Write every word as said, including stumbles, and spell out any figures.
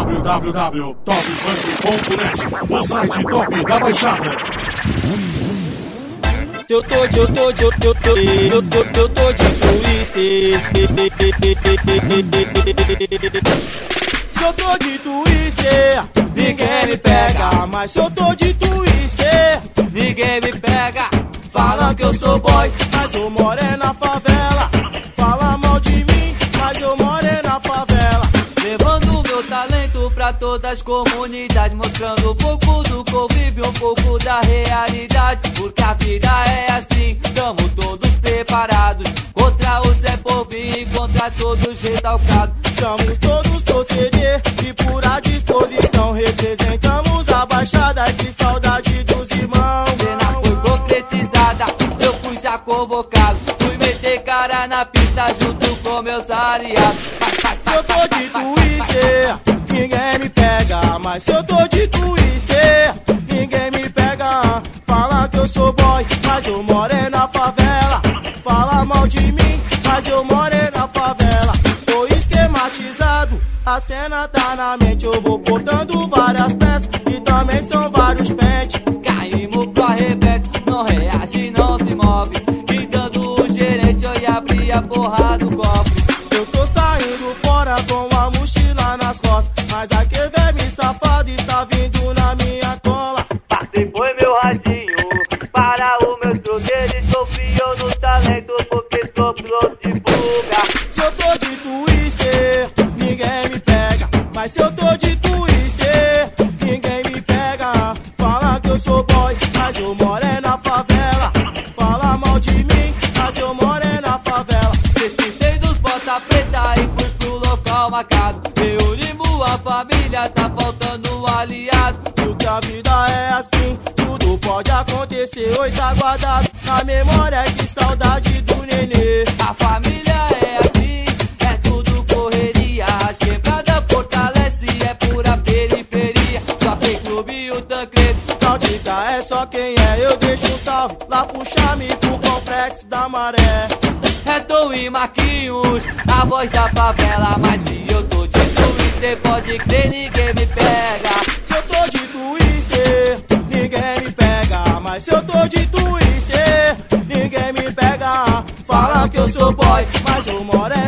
w w w ponto top funk ponto net, o site top da Baixada. Eu tô de, eu tô de, eu tô de, eu tô, eu tô de twister. Se eu tô de twister, ninguém me pega. Mas se eu tô de twister, ninguém me pega. Falam que eu sou boy, mas eu moro é na favela. Fala mal de mim, mas eu moro é na favela. Levando meu talento pra todas as comunidades, mostrando um pouco do convívio, um pouco da realidade. Porque a vida é assim, tamo todos preparados contra o Zé Povinho e contra todos os recalcados. Somos todos proceder de pura disposição, representamos a Baixada, que saudade dos irmãos. Cena foi concretizada, eu fui já convocado, fui meter cara na pista junto com meus aliados. Se eu tô de twister, ninguém me pega. Mas se eu tô de twister, ninguém me pega. Fala que eu sou boy, mas eu moro é na favela. Fala mal de mim, mas eu moro é na favela. Tô esquematizado, a cena tá na mente. Eu vou botando várias peças e também são vários pentes. Caímos pro arrebento, não reage, não se move. Gritando o gerente, eu ia abrir a porra do cofre. Eu tô saindo fora com a mochila nas costas, mas aquele verme safado está vindo na minha cola. Passei foi meu radinho para o meu troqueiro e confiou no talento porque sou pronto de fuga. Se eu tô de twister, ninguém me pega. Mas se eu tô de twister, ninguém me pega. Fala que eu sou boy, mas eu moro é na favela. Fala mal de mim, mas eu moro é na favela. Despistei dos bota preta e fui pro local marcado. Reunimos a família, tá faltando um aliado. Porque a vida é assim, tudo pode acontecer. Oi, tá guardado na memória, que saudade do nenê. A família é assim, é tudo correria. As quebradas fortalece, é pura periferia. Só tem clube e o Tancredo, Tautita é só quem é. Eu deixo um salve lá pro Chame, pro Complexo da Maré. Retom e Marquinhos, a voz da favela. Mas se eu tô de twister, pode crer, ninguém me pega. Se eu tô de twister, ninguém me pega. Mas se eu tô de twister, ninguém me pega. Fala que eu sou boy, mas eu moro